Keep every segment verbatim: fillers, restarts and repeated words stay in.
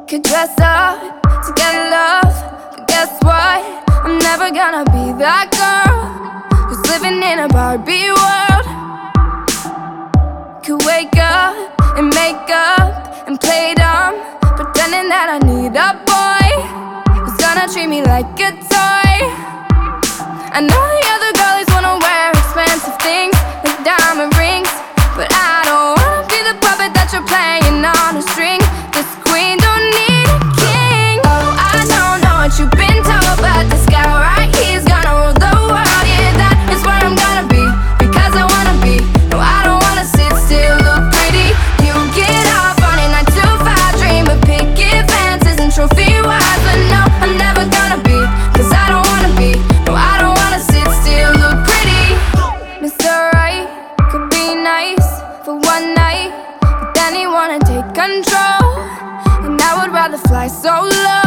could dress up to get love, but guess what? I'm never gonna be that girl who's living in a Barbie world. Could wake up and make up and play dumb, pretending that I need a boy who's gonna treat me like a toy. I know the other girlies wanna wear expensive things like diamond rings, but I don't wanna be the puppet that you're playing on a string. This queen don't need a king. Oh, I don't know what you've been told, but this guy right here's gonna rule the world. Yeah, that is where I'm gonna be, because I wanna be. No, I don't wanna sit still, look pretty. You get off on a nine to five dream of picket fences and trophy wives, but no, I'm never gonna be, cause I don't wanna be. No, I don't wanna sit still, look pretty. Mister Right could be nice for one night, but then he wanna take control, and I would rather fly solo.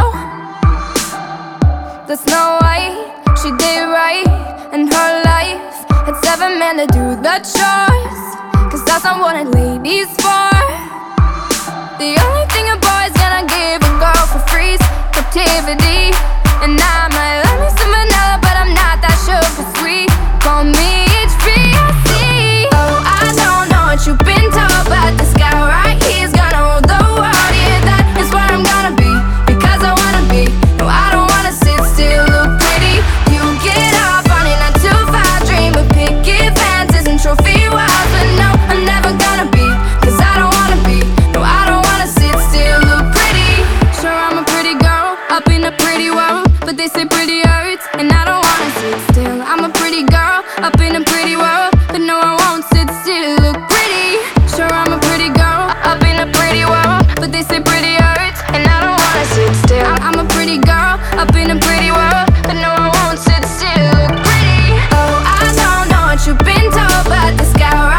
The Snow White, she did right in her life, had seven men to do the chores, cause that's not what a lady's for. The only thing a boy's gonna give a girl for free is captivity, and I might love me some vanilla, but I'm not that sugar sweet. Call me H B C. Oh, I don't know what you've been told, but this guy right here's gonna rule the world. Yeah, that is where I'm gonna be, because I wanna be. No, I don't wanna sit still, look pretty. You get off on a nine to five dream of picket fences and trophy wives, but no, I'm never gonna be, cause I don't wanna be. No, I don't wanna sit still, look pretty. Sure, I'm a pretty girl up in a pretty world, but they say pretty hurts, and I don't wanna sit still. I'm a pretty girl up in a pretty world, but no, I won't sit still, look pretty. Sure, I'm a pretty girl up in a pretty world, but they say pretty hurts, and I don't wanna sit still. I'm a pretty girl up in a pretty world, but no, I won't sit still, look pretty. Oh, I don't know what you've been told, but this guy